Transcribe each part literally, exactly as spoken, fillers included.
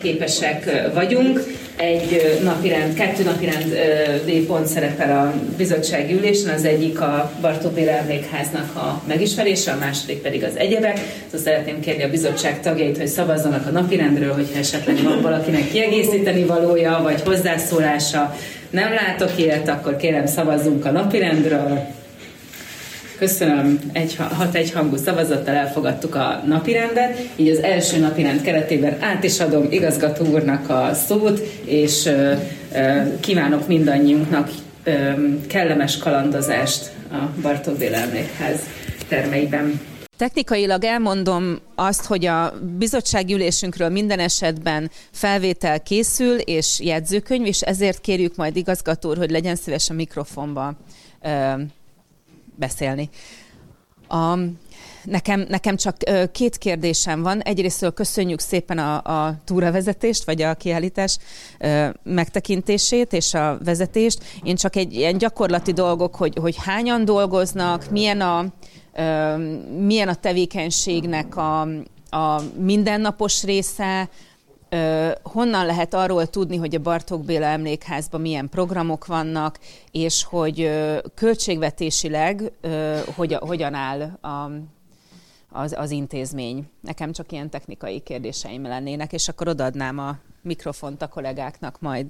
képesek vagyunk. Egy napirend, kettő napirendi pont szerepel a bizottsági ülésen, az egyik a Bartók Béla Emlékháznak a megismerése, a második pedig az egyebek. Szóval szeretném kérni a bizottság tagjait, hogy szavazzanak a napirendről, hogyha esetleg van valakinek kiegészíteni valója, vagy hozzászólása. Nem látok ilyet, akkor kérem szavazzunk a napirendről. Köszönöm, egy, hat egyhangú szavazattal elfogadtuk a napirendet, így az első napirend keretében át is adom igazgató úrnak a szót, és ö, ö, kívánok mindannyiunknak ö, kellemes kalandozást a Bartók Béla Emlékház termeiben. Technikailag elmondom azt, hogy a bizottsági ülésünkről minden esetben felvétel készül és jegyzőkönyv, és ezért kérjük majd igazgató úr, hogy legyen szíves a mikrofonba ö, beszélni. A, nekem, nekem csak két kérdésem van. Egyrésztől köszönjük szépen a, a túravezetést, vagy a kiállítás megtekintését és a vezetést. Én csak egy ilyen gyakorlati dolgok, hogy, hogy hányan dolgoznak, milyen a, milyen a tevékenységnek a, a mindennapos része, honnan lehet arról tudni, hogy a Bartók Béla Emlékházban milyen programok vannak, és hogy költségvetésileg hogy, hogyan áll a, az, az intézmény. Nekem csak ilyen technikai kérdéseim lennének, és akkor odaadnám a mikrofont a kollégáknak majd.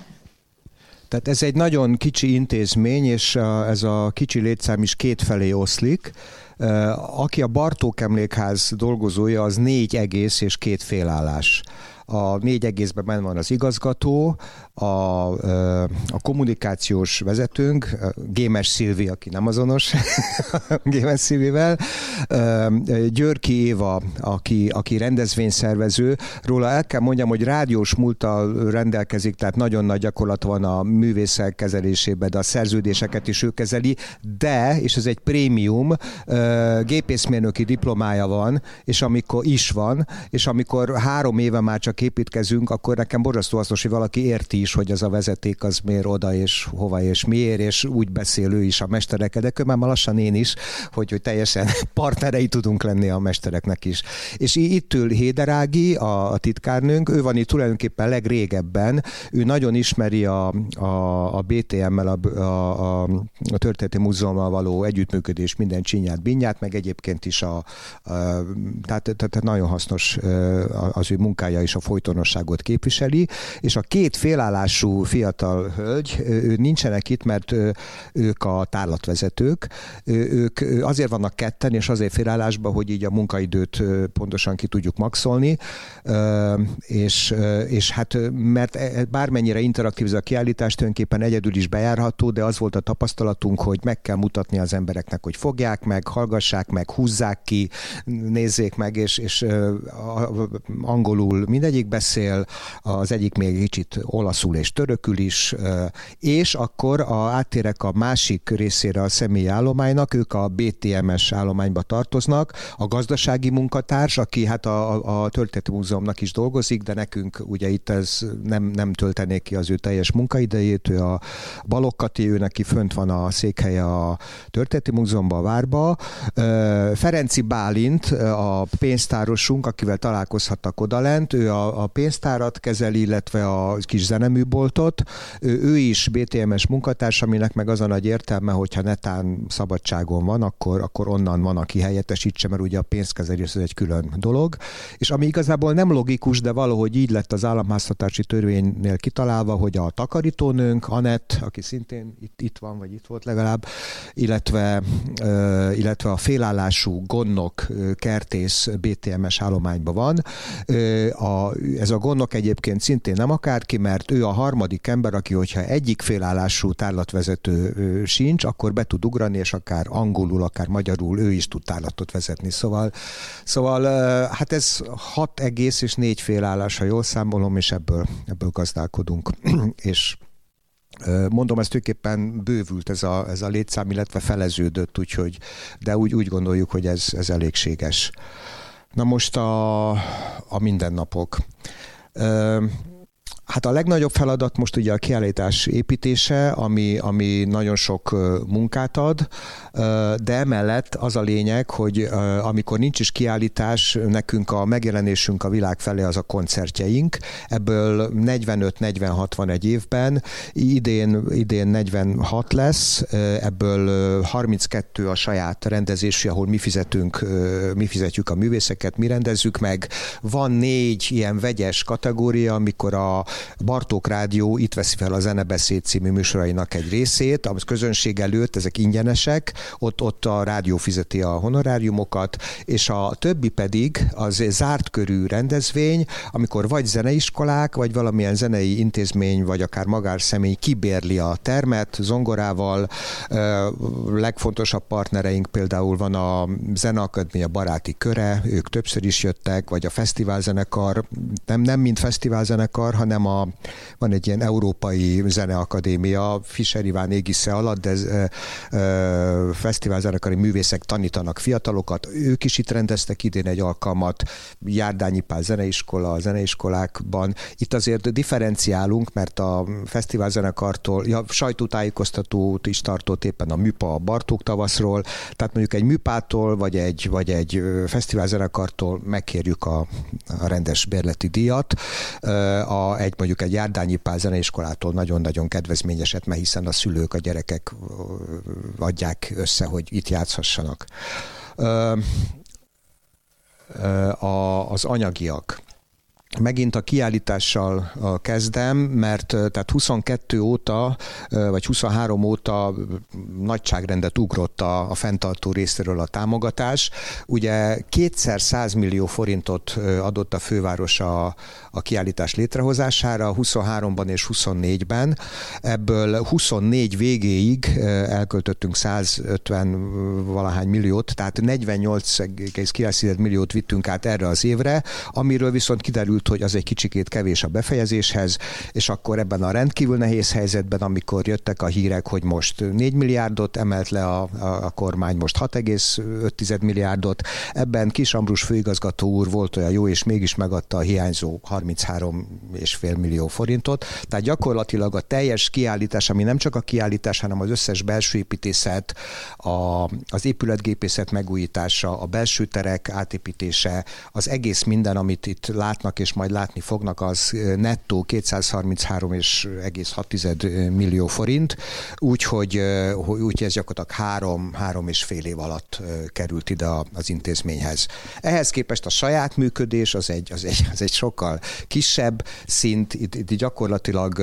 Tehát ez egy nagyon kicsi intézmény, és ez a kicsi létszám is kétfelé oszlik. Aki a Bartók Emlékház dolgozója, az négy egész és két félállás. A négy egészben benne van az igazgató, a, a kommunikációs vezetőnk, Gémes Szilvi, aki nem azonos Gémes Szilvivel, Györki Éva, aki, aki rendezvényszervező. Róla el kell mondjam, hogy rádiós múlttal rendelkezik, tehát nagyon nagy gyakorlat van a művészek kezelésében, de a szerződéseket is ő kezeli, de, és ez egy prémium, gépészmérnöki diplomája van, és amikor is van, és amikor három éve már csak építkezünk, akkor nekem borzasztó hasznos, hogy valaki érti is, hogy az a vezeték az miért oda, és hova, és miért, és úgy beszél ő is a mesterekkel, de kömmel lassan én is, hogy, hogy teljesen partnerei tudunk lenni a mestereknek is. És itt ül Héderági, a, a titkárnőnk, ő van itt tulajdonképpen legrégebben, ő nagyon ismeri a, a, a bé té em-mel, a, a, a Történeti Múzeummal való együttműködés, minden csinyát, binyát, meg egyébként is a, a tehát, tehát nagyon hasznos az ő munkája is, a folytonosságot képviseli, és a két félállású fiatal hölgy, ők nincsenek itt, mert ők a tárlatvezetők, ők azért vannak ketten, és azért félállásban, hogy így a munkaidőt pontosan ki tudjuk maxolni, és, és hát mert bármennyire interaktív ez a kiállítás, tulajdonképpen egyedül is bejárható, de az volt a tapasztalatunk, hogy meg kell mutatni az embereknek, hogy fogják meg, hallgassák meg, húzzák ki, nézzék meg, és, és angolul mindegyik beszél, az egyik még kicsit olaszul és törökül is, és akkor a, áttérek a másik részére a személyi állománynak, ők a bé té em-es állományba tartoznak, a gazdasági munkatárs, aki hát a, a Történeti Múzeumnak is dolgozik, de nekünk ugye itt ez nem, nem töltenék ki az ő teljes munkaidejét, ő a Balogh Kati, ő neki fönt van a székhelye a Történeti Múzeumban, a Várba. Ferenci Bálint, a pénztárosunk, akivel találkozhattak odalent, ő a, a pénztárat kezeli, illetve a kis zeneműboltot. Ő, ő is bé té em-es munkatárs, aminek meg az a nagy értelme, hogyha netán szabadságon van, akkor, akkor onnan van, aki helyettesítse, mert ugye a pénzkezelés ez egy külön dolog. És ami igazából nem logikus, de valahogy így lett az államháztartási törvénynél kitalálva, hogy a takarítónőnk, Anett, aki szintén itt, itt van, vagy itt volt legalább, illetve, uh, illetve a félállású gondnok, uh, kertész bé té em-es állományban van. Uh, a, ez a gondnok egyébként szintén nem akárki, mert ő a harmadik ember, aki, hogyha egyik félállású tárlatvezető uh, sincs, akkor be tud ugrani, és akár angolul, akár magyarul ő is tud tárlatot vezetni. Szóval, szóval uh, hát ez hat egész és négy félállás, ha jól számolom, és ebből, ebből gazdálkodunk. És mondom, ez tulajdonképpen bővült ez a, ez a létszám, illetve feleződött, úgyhogy, de úgy, úgy gondoljuk, hogy ez, ez elégséges. Na most a, a mindennapok. Hát a legnagyobb feladat most ugye a kiállítás építése, ami, ami nagyon sok munkát ad, de emellett az a lényeg, hogy amikor nincs is kiállítás, nekünk a megjelenésünk a világ felé az a koncertjeink, ebből negyvenöt-negyvenhat van egy évben, idén, idén negyvenhat lesz, ebből harminckettő a saját rendezésű, ahol mi fizetünk, mi fizetjük a művészeket, mi rendezzük meg. Van négy ilyen vegyes kategória, amikor a Bartók Rádió itt veszi fel a Zenebeszéd című műsorainak egy részét, az közönség előtt, ezek ingyenesek, ott, ott a rádió fizeti a honoráriumokat, és a többi pedig az zárt körű rendezvény, amikor vagy zeneiskolák, vagy valamilyen zenei intézmény, vagy akár magánszemély kibérli a termet zongorával. Legfontosabb partnereink például van a Zeneakadémia baráti köre, ők többször is jöttek, vagy a fesztiválzenekar, nem, nem mint fesztiválzenekar, hanem a, van egy ilyen európai zeneakadémia, Fischer Iván égisze alatt, de e, e, fesztiválzenekari művészek tanítanak fiatalokat, ők is itt rendeztek idén egy alkalmat, Járdányi Pál zeneiskola, a zeneiskolákban. Itt azért differenciálunk, mert a fesztiválzenekartól, ja, sajtótájékoztatót is tartott éppen a Műpa a Bartók tavaszról, tehát mondjuk egy Műpától, vagy egy, vagy egy fesztiválzenekartól megkérjük a, a rendes bérleti díjat, a, egy mondjuk egy Járdányi Pál zeneiskolától nagyon-nagyon kedvezményeset, mert hiszen a szülők, a gyerekek adják össze, hogy itt játszhassanak. A, az anyagiak. Megint a kiállítással kezdem, mert tehát huszonkettő óta, vagy huszonhárom óta nagyságrendet ugrott a, a fenntartó részéről a támogatás. Ugye kétszer száz millió forintot adott a főváros a, a kiállítás létrehozására, huszonháromban és huszonnégyben. Ebből huszonnégy végéig elköltöttünk százötven valahány milliót, tehát negyvennyolc egész kilenc milliót vittünk át erre az évre, amiről viszont kiderült, hogy az egy kicsikét kevés a befejezéshez, és akkor ebben a rendkívül nehéz helyzetben, amikor jöttek a hírek, hogy most négy milliárdot emelt le a, a, a kormány, most hat egész öt milliárdot, ebben Kiss Ambrus főigazgató úr volt olyan jó, és mégis megadta a hiányzó harminchárom egész öt millió forintot. Tehát gyakorlatilag a teljes kiállítás, ami nem csak a kiállítás, hanem az összes belső építészet, a, az épületgépészet megújítása, a belső terek átépítése, az egész minden, amit itt látnak és majd látni fognak, az nettó kétszázharminchárom egész hat millió forint, úgyhogy úgy ez gyakorlatilag három, három és fél év alatt került ide az intézményhez. Ehhez képest a saját működés az egy, az egy, az egy sokkal kisebb szint, itt, itt gyakorlatilag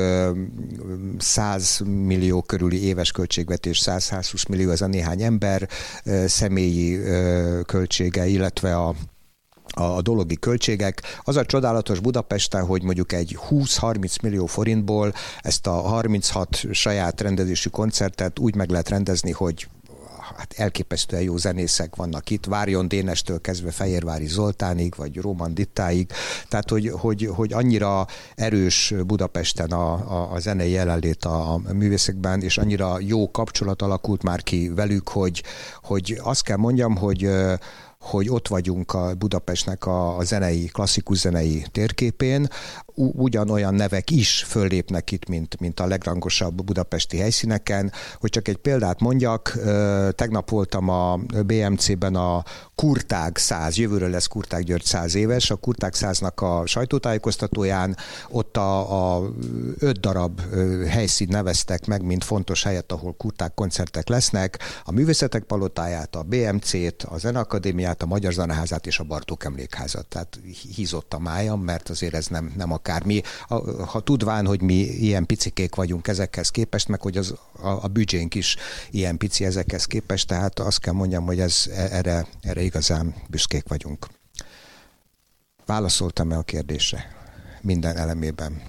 száz millió körüli éves költségvetés, száz-százhúsz millió, ez a néhány ember személyi költsége, illetve a a dologi költségek. Az a csodálatos Budapesten, hogy mondjuk egy húsz-harminc millió forintból ezt a harminchat saját rendezésű koncertet úgy meg lehet rendezni, hogy hát elképesztően jó zenészek vannak itt, Várjon Dénestől kezdve Fehérvári Zoltánig, vagy Róman Dittáig, tehát hogy, hogy, hogy annyira erős Budapesten a, a, a zenei jelenlét a, a művészekben, és annyira jó kapcsolat alakult már ki velük, hogy, hogy azt kell mondjam, hogy hogy ott vagyunk a Budapestnek a, a zenei, klasszikus zenei térképén, ugyanolyan nevek is föllépnek itt, mint, mint a legrangosabb budapesti helyszíneken. Hogy csak egy példát mondjak, tegnap voltam a bé em cében a Kurtág száz, jövőről lesz Kurtág György száz éves, a Kurtág száznak a sajtótájékoztatóján ott a, a öt darab helyszín neveztek meg, mint fontos helyet, ahol Kurtág koncertek lesznek, a Művészetek Palotáját, a bé em cét, a Zeneakadémiát, a Magyar Zeneházát és a Bartók Emlékházat. Tehát hízott a májam, mert azért ez nem, nem akármi. Ha tudván, hogy mi ilyen picikék vagyunk ezekhez képest, meg hogy az, a, a büdzsénk is ilyen pici ezekhez képest, tehát azt kell mondjam, hogy ez, erre, erre igazán büszkék vagyunk. Válaszoltam-e a kérdésre? Minden elemében.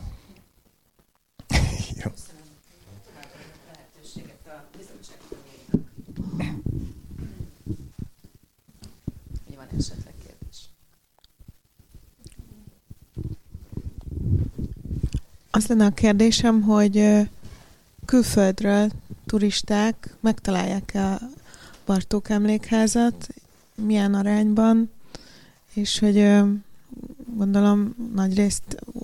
Jó. Esetleg kérdés. Az lenne a kérdésem, hogy külföldről turisták megtalálják-e a Bartók Emlékházat, milyen arányban, és hogy gondolom nagyrészt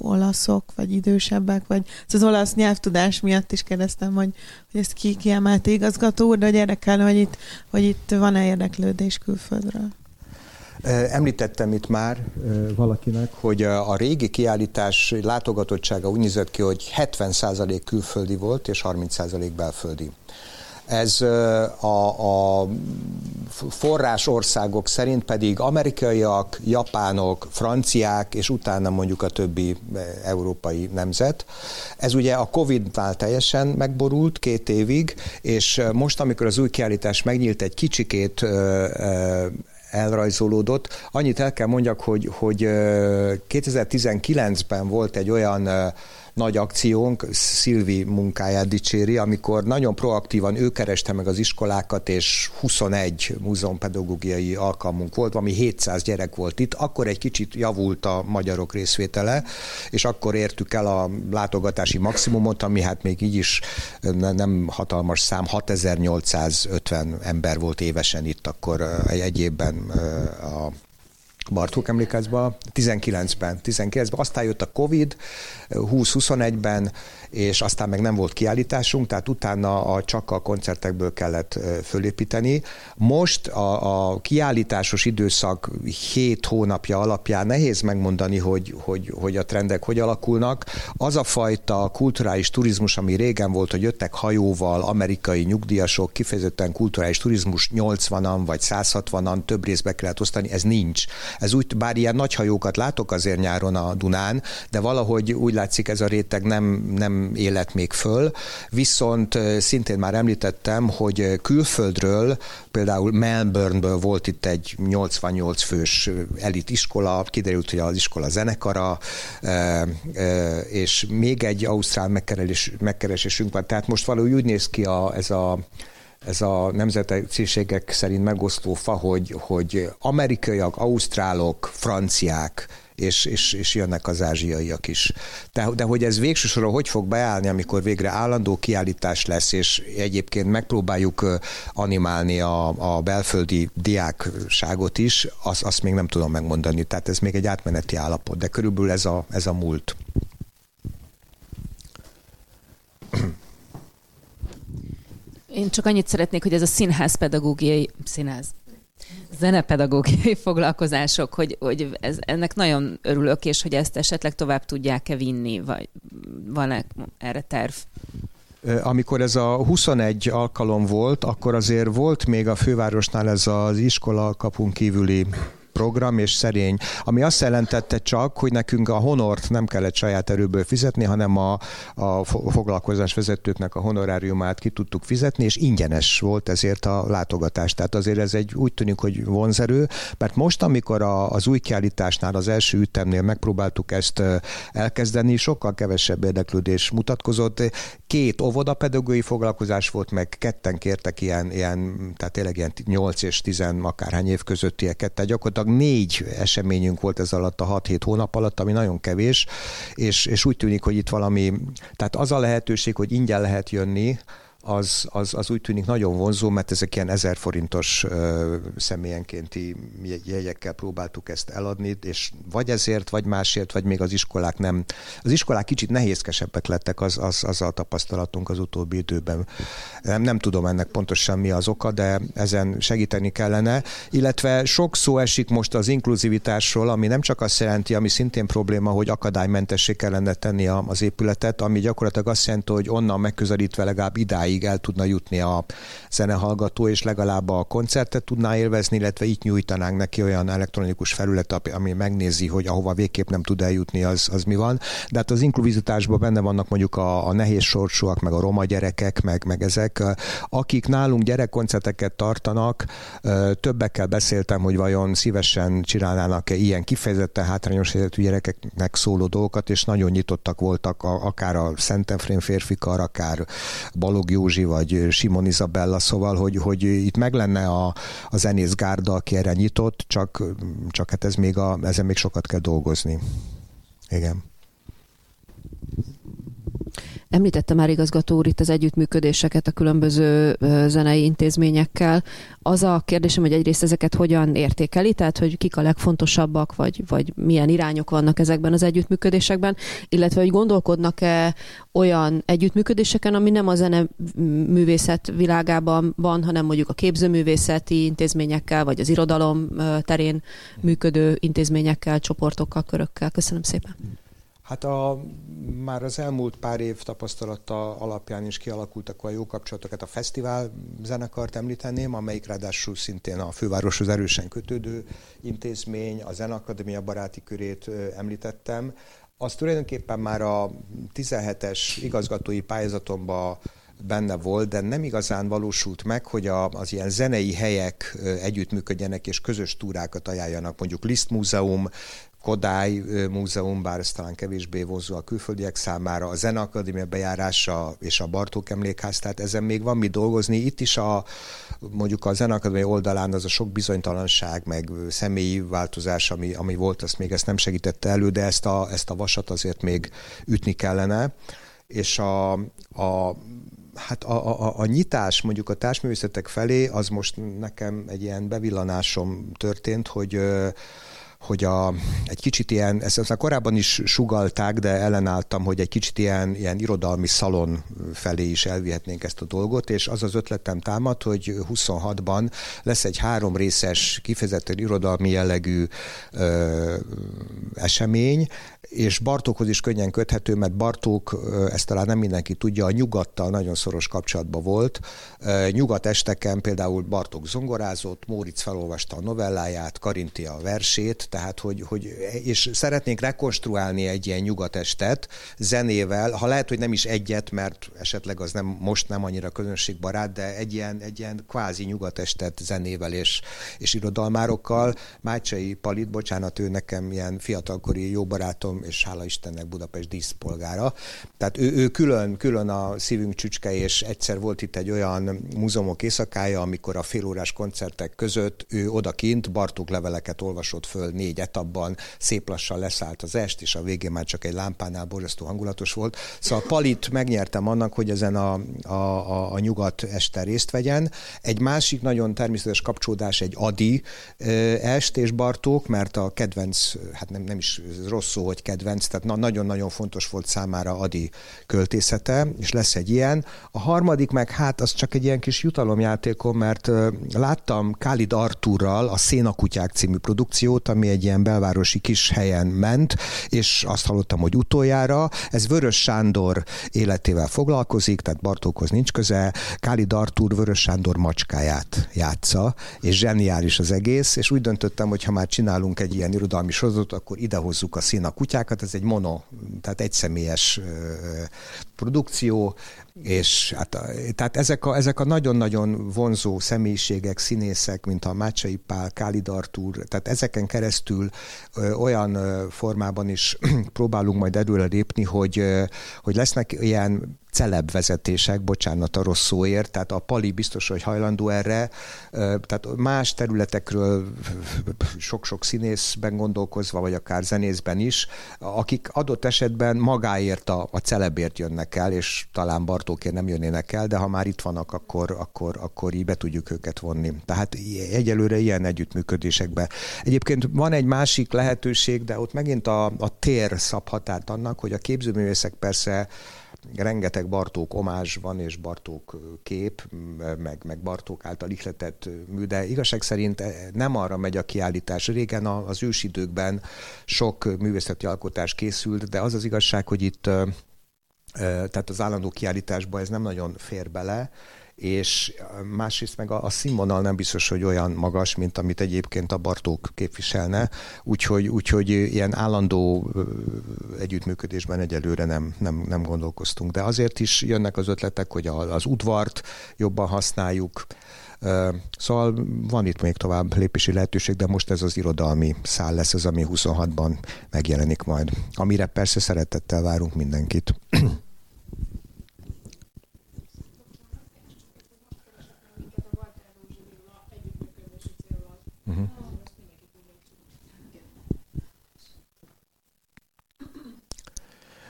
olaszok, vagy idősebbek, vagy az olasz nyelvtudás miatt is kérdeztem, hogy, hogy ezt ki kiemelte igazgató úr, de hogy érdekel, hogy itt, hogy itt van-e érdeklődés külföldről. Említettem itt már valakinek, hogy a régi kiállítás látogatottsága úgy nézett ki, hogy hetven százalék külföldi volt, és harminc százalék belföldi. Ez a, a forrás országok szerint pedig amerikaiak, japánok, franciák, és utána mondjuk a többi európai nemzet. Ez ugye a Covid-nál teljesen megborult két évig, és most, amikor az új kiállítás megnyílt, egy kicsikét elrajzolódott. Annyit el kell mondjak, hogy, hogy kétezer-tizenkilencben volt egy olyan nagy akciónk, Szilvi munkáját dicséri, amikor nagyon proaktívan ő kereste meg az iskolákat, és huszonegy múzeumpedagógiai alkalmunk volt, ami hétszáz gyerek volt itt. Akkor egy kicsit javult a magyarok részvétele, és akkor értük el a látogatási maximumot, ami hát még így is nem hatalmas szám, hatezer-nyolcszázötven ember volt évesen itt akkor egy évben a Bartók Emlékházban, tizenkilencben, tizenkilencben, aztán jött a Covid, húsz-huszonegyben, és aztán meg nem volt kiállításunk, tehát utána a, csak a koncertekből kellett fölépíteni. Most a, a kiállításos időszak hét hónapja alapján nehéz megmondani, hogy, hogy, hogy a trendek hogy alakulnak. Az a fajta kulturális turizmus, ami régen volt, hogy jöttek hajóval amerikai nyugdíjasok, kifejezetten kulturális turizmus nyolcvanan vagy száz hatvanan, több részbe kellett osztani, ez nincs. Ez úgy, bár ilyen nagy hajókat látok azért nyáron a Dunán, de valahogy úgy látszik ez a réteg nem, nem élet még föl, viszont szintén már említettem, hogy külföldről, például Melbourneből volt itt egy nyolcvannyolc fős elit iskola, kiderült, hogy az iskola zenekara, és még egy ausztrál megkeresés, megkeresésünk van, tehát most valahogy úgy néz ki a, ez a ez a nemzetiségek szerint megosztó fa, hogy, hogy amerikaiak, ausztrálok, franciák, és, és, és jönnek az ázsiaiak is. De, de hogy ez végső soron hogy fog beállni, amikor végre állandó kiállítás lesz, és egyébként megpróbáljuk animálni a, a belföldi diákságot is, azt, azt még nem tudom megmondani. Tehát ez még egy átmeneti állapot, de körülbelül ez a, ez a múlt. Én csak annyit szeretnék, hogy ez a színházpedagógiai, színház, zenepedagógiai foglalkozások, hogy, hogy ez, ennek nagyon örülök, és hogy ezt esetleg tovább tudják-e vinni, vagy van-e erre terv? Amikor ez a huszonegy alkalom volt, akkor azért volt még a fővárosnál ez az iskola kapun kívüli program és szerény, ami azt jelentette csak, hogy nekünk a honort nem kellett saját erőből fizetni, hanem a, a foglalkozás vezetőknek a honoráriumát ki tudtuk fizetni, és ingyenes volt ezért a látogatás. Tehát azért ez egy úgy tűnik, hogy vonzerő, mert most, amikor a, az új kiállításnál, az első ütemnél megpróbáltuk ezt elkezdeni, sokkal kevesebb érdeklődés mutatkozott. Két óvodapedagógiai foglalkozás volt, meg ketten kértek ilyen, ilyen tehát tényleg ilyen nyolc és tíz akárhány év közöttieket, tehát gyakorlatilag négy eseményünk volt ez alatt a hat-hét hónap alatt, ami nagyon kevés, és, és úgy tűnik, hogy itt valami, tehát az a lehetőség, hogy ingyen lehet jönni, az, az, az úgy tűnik nagyon vonzó, mert ezek ilyen ezer forintos ö, személyenkénti jegyekkel próbáltuk ezt eladni, és vagy ezért, vagy másért, vagy még az iskolák nem. Az iskolák kicsit nehézkesebbek lettek, az, az, az a tapasztalatunk az utóbbi időben. Nem, nem tudom ennek pontosan mi az oka, de ezen segíteni kellene. Illetve sok szó esik most az inkluzivitásról, ami nem csak azt jelenti, ami szintén probléma, hogy akadálymentessé kellene tenni az épületet, ami gyakorlatilag azt jelenti, hogy onnan megközelítve legalább idáig el tudna jutni a zenehallgató, és legalább a koncertet tudná élvezni, illetve itt nyújtanánk neki olyan elektronikus felület, ami megnézi, hogy ahova végképp nem tud eljutni, az, az mi van. De hát az inkluzivitásban benne vannak mondjuk a, a nehéz sorsúak, meg a roma gyerekek, meg, meg ezek, akik nálunk gyerekkoncerteket tartanak. Többekkel beszéltem, hogy vajon szívesen csinálnának-e ilyen kifejezetten hátrányos helyzetű gyerekeknek szóló dolgokat, és nagyon nyitottak voltak a, akár a Szentefrén férfikar, akár Balogh Józsi, vagy Simon Izabella, szóval, hogy, hogy itt meg lenne a, a zenészgárda, aki erre nyitott, csak, csak hát ez még a, ezen még sokat kell dolgozni. Igen. Említette már igazgató úr itt az együttműködéseket a különböző zenei intézményekkel. Az a kérdésem, hogy egyrészt ezeket hogyan értékeli, tehát hogy kik a legfontosabbak, vagy, vagy milyen irányok vannak ezekben az együttműködésekben, illetve hogy gondolkodnak-e olyan együttműködéseken, ami nem a zeneművészet világában van, hanem mondjuk a képzőművészeti intézményekkel, vagy az irodalom terén működő intézményekkel, csoportokkal, körökkel. Köszönöm szépen. Hát a, már az elmúlt pár év tapasztalata alapján is kialakultak a jó kapcsolatokat. A fesztivál zenekart említeném, amelyik ráadásul szintén a fővároshoz erősen kötődő intézmény, a Zeneakadémia baráti körét említettem. Az tulajdonképpen már a tizenhetes igazgatói pályázatomban benne volt, de nem igazán valósult meg, hogy a, az ilyen zenei helyek együttműködjenek és közös túrákat ajánljanak. Mondjuk Liszt Múzeum, Kodály Múzeum, bár ez talán kevésbé vonzó a külföldiek számára, a Zeneakadémia bejárása és a Bartók Emlékház, tehát ezen még van mit dolgozni. Itt is a, mondjuk a Zeneakadémia oldalán az a sok bizonytalanság, meg személyi változás, ami, ami volt, azt még ezt nem segítette elő, de ezt a, ezt a vasat azért még ütni kellene. És a, a Hát a, a, a nyitás mondjuk a társművészetek felé, az most nekem egy ilyen bevillanásom történt, hogy hogy a, egy kicsit ilyen, ezt aztán korábban is sugallták, de ellenálltam, hogy egy kicsit ilyen, ilyen irodalmi szalon felé is elvihetnénk ezt a dolgot, és az az ötletem támad, hogy huszonhatban lesz egy három részes, kifejezetten irodalmi jellegű ö, esemény, és Bartókhoz is könnyen köthető, mert Bartók, ezt talán nem mindenki tudja, a nyugattal nagyon szoros kapcsolatban volt. Nyugat esteken például Bartók zongorázott, Móricz felolvasta a novelláját, Karintia a versét, tehát hogy, hogy és szeretnénk rekonstruálni egy ilyen nyugatestet zenével, ha lehet, hogy nem is egyet, mert esetleg az nem, most nem annyira közönségbarát, de egy ilyen, egy ilyen kvázi nyugatestet zenével és, és irodalmárokkal. Mácsai Palit, bocsánat, ő nekem ilyen fiatalkori jó barátom, és hála Istennek Budapest díszpolgára. Tehát ő, ő külön, külön a szívünk csücske, és egyszer volt itt egy olyan múzeumok éjszakája, amikor a félórás koncertek között ő odakint Bartók leveleket olvasott föl négy etapban, szép lassan leszállt az est, és a végén már csak egy lámpánál borzasztó hangulatos volt. Szóval Palit megnyertem annak, hogy ezen a, a, a, a nyugat este részt vegyen. Egy másik nagyon természetes kapcsolódás egy Adi est és Bartók, mert a kedvenc, hát nem, nem is rossz szó, hogy kedvenc, tehát na, nagyon-nagyon fontos volt számára Adi költészete, és lesz egy ilyen. A harmadik meg hát az csak egy ilyen kis jutalomjátékom, mert uh, láttam Kálid Artúrral a Szénakutyák című produkciót, ami egy ilyen belvárosi kis helyen ment, és azt hallottam, hogy utoljára. Ez Vörös Sándor életével foglalkozik, tehát Bartókhoz nincs köze. Kálid Artúr Vörös Sándor macskáját játsza, és zseniális az egész, és úgy döntöttem, hogy ha már csinálunk egy ilyen irodalmi sorozatot, akkor idehozzuk a Szénakutyákat, ez egy mono, tehát egyszemélyes produkció, és hát, tehát ezek a, ezek a nagyon-nagyon vonzó személyiségek, színészek, mint a Mácsai Pál, Kálid Artúr, tehát ezeken keresztül ö, olyan ö, formában is próbálunk majd előre lépni, hogy, ö, hogy lesznek ilyen celeb vezetések, bocsánat a rossz szóért, tehát a Pali biztos, hogy hajlandó erre, tehát más területekről sok-sok színészben gondolkozva, vagy akár zenészben is, akik adott esetben magáért a, a celebért jönnek el, és talán Bartókért nem jönnének el, de ha már itt vannak, akkor, akkor, akkor így be tudjuk őket vonni. Tehát egyelőre ilyen együttműködésekben. Egyébként van egy másik lehetőség, de ott megint a, a tér szab határt annak, hogy a képzőművészek persze rengeteg Bartók omázs van, és Bartók kép, meg, meg Bartók által ihletett mű, de igazság szerint nem arra megy a kiállítás. Régen az ősidőkben sok művészeti alkotás készült, de az az igazság, hogy itt tehát az állandó kiállításba ez nem nagyon fér bele, és másrészt meg a, a színvonal nem biztos, hogy olyan magas, mint amit egyébként a Bartók képviselne, úgyhogy, úgyhogy ilyen állandó együttműködésben egyelőre nem, nem, nem gondolkoztunk. De azért is jönnek az ötletek, hogy az udvart jobban használjuk. Szóval van itt még tovább lépési lehetőség, de most ez az irodalmi szál lesz az, ami huszonhatban megjelenik majd. Amire persze szeretettel várunk mindenkit. Uh-huh.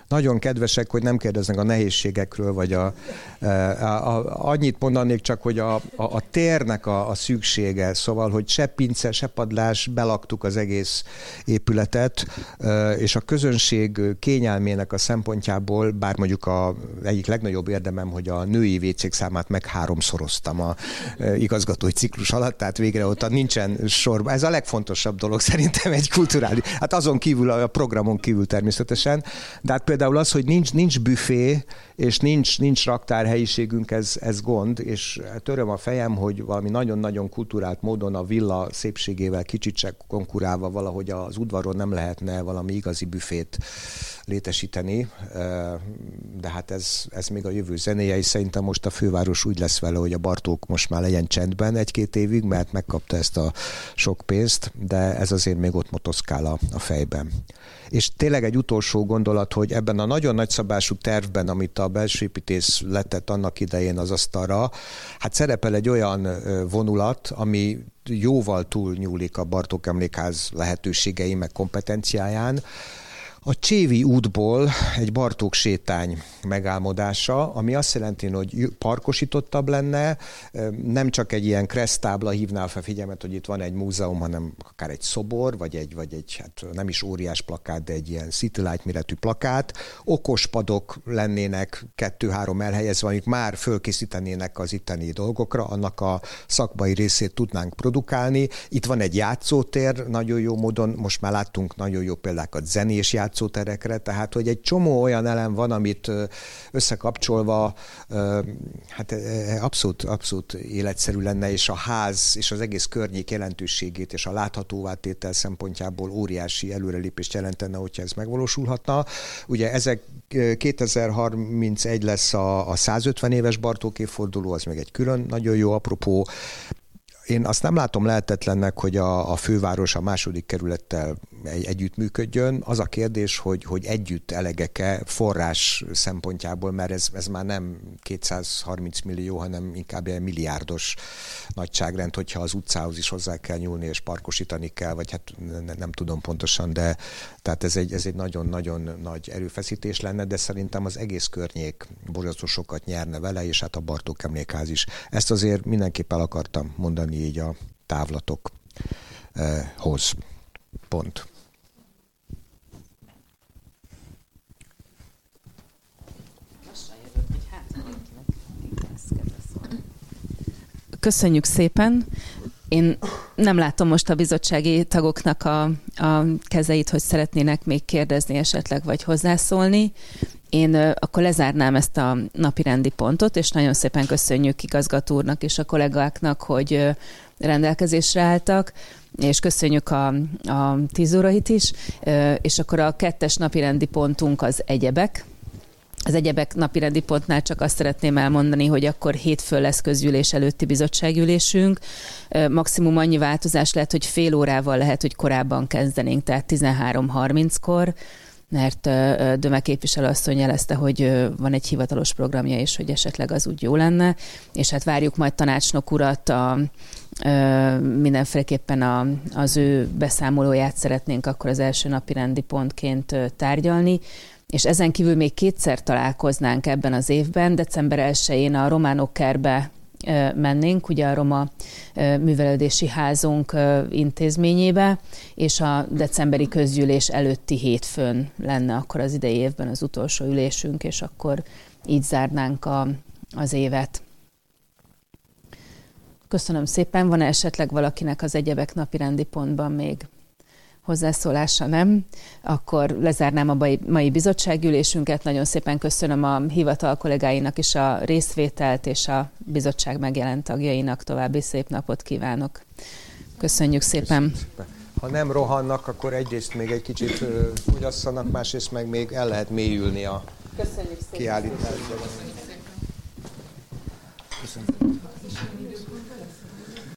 nagyon kedvesek, hogy nem kérdeznek a nehézségekről, vagy a, a, a, annyit mondanék csak, hogy a, a, a térnek a, a szüksége, szóval, hogy se pince, se padlás, belaktuk az egész épületet, és a közönség kényelmének a szempontjából, bár mondjuk a egyik legnagyobb érdemem, hogy a női vécék számát meg háromszoroztam a igazgatói ciklus alatt, tehát végre ott nincsen sorban. Ez a legfontosabb dolog szerintem egy kulturális, hát azon kívül, a programon kívül természetesen, de hát például az, hogy nincs, nincs büfé, és nincs, nincs raktárhelyiségünk, ez, ez gond, és töröm a fejem, hogy valami nagyon-nagyon kulturált módon a villa szépségével kicsit se konkurálva valahogy az udvaron nem lehetne valami igazi büfét létesíteni, de hát ez, ez még a jövő zenéje, és szerintem most a főváros úgy lesz vele, hogy a Bartók most már legyen csendben egy-két évig, mert megkapta ezt a sok pénzt, de ez azért még ott motoszkál a, a fejben. És tényleg egy utolsó gondolat, hogy ebben a nagyon nagyszabású tervben, amit a belső építész letett annak idején az asztalra, hát szerepel egy olyan vonulat, ami jóval túlnyúlik a Bartók Emlékház lehetőségei meg kompetenciáján. A Csévi útból egy Bartók sétány megálmodása, ami azt jelenti, hogy parkosítottabb lenne, nem csak egy ilyen kresztábla hívná fel figyelmet, hogy itt van egy múzeum, hanem akár egy szobor, vagy egy, vagy egy hát nem is óriás plakát, de egy ilyen City Light méretű plakát. Okos padok lennének kettő-három elhelyezve, amik már fölkészítenének az itteni dolgokra, annak a szakmai részét tudnánk produkálni. Itt van egy játszótér, nagyon jó módon, most már láttunk nagyon jó példákat zenés játszóterekre, tehát hogy egy csomó olyan elem van, amit összekapcsolva hát abszolút, abszolút életszerű lenne, és a ház és az egész környék jelentőségét és a láthatóvá tétel szempontjából óriási előrelépést jelentene, hogyha ez megvalósulhatna. Ugye ezek kétezer-harmincegy lesz a, a százötven éves Bartók évforduló, az meg egy külön nagyon jó apropó. Én azt nem látom lehetetlennek, hogy a, a főváros a második kerülettel egy, együttműködjön. Az a kérdés, hogy, hogy együtt elegek-e forrás szempontjából, mert ez, ez már nem kétszázharminc millió, hanem inkább egy milliárdos nagyságrend, hogyha az utcához is hozzá kell nyúlni, és parkosítani kell, vagy hát ne, nem tudom pontosan, de tehát ez egy, ez egy nagyon-nagyon nagy erőfeszítés lenne, de szerintem az egész környék borzasztó sokat nyerne vele, és hát a Bartók Emlékház is. Ezt azért mindenképp el akartam mondani így a távlatokhoz. Pont. Köszönjük szépen. Én nem látom most a bizottsági tagoknak a, a kezeit, hogy szeretnének még kérdezni esetleg, vagy hozzászólni. Én akkor lezárnám ezt a napirendi pontot, és nagyon szépen köszönjük igazgató úrnak és a kollégáknak, hogy rendelkezésre álltak, és köszönjük a, a tíz órait is, és akkor a kettes napirendi pontunk az egyebek. Az egyebek napirendi pontnál csak azt szeretném elmondani, hogy akkor hétfőn lesz közgyűlés előtti bizottságülésünk. Maximum annyi változás lehet, hogy fél órával lehet, hogy korábban kezdenénk, tehát tizenhárom harminckor, mert Döme képviselő asszony jelezte, hogy van egy hivatalos programja, és hogy esetleg az úgy jó lenne, és hát várjuk majd tanácsnok urat, a, mindenféleképpen a, az ő beszámolóját szeretnénk akkor az első napi rendi pontként tárgyalni, és ezen kívül még kétszer találkoznánk ebben az évben, december elsején a Román Okkerbe mennénk, ugye a Roma Művelődési Házunk intézményébe, és a decemberi közgyűlés előtti hétfőn lenne akkor az idei évben az utolsó ülésünk, és akkor így zárnánk a, az évet. Köszönöm szépen. Van-e esetleg valakinek az egyebek napirendi pontban még hozzászólása? Nem? Akkor lezárnám a mai bizottságülésünket. Nagyon szépen köszönöm a hivatal kollégáinak is a részvételt, és a bizottság megjelent tagjainak további szép napot kívánok. Köszönjük szépen. Ha nem rohannak, akkor egyrészt még egy kicsit fogyasszanak, másrészt meg még el lehet mélyülni a kiállításban. Köszönjük.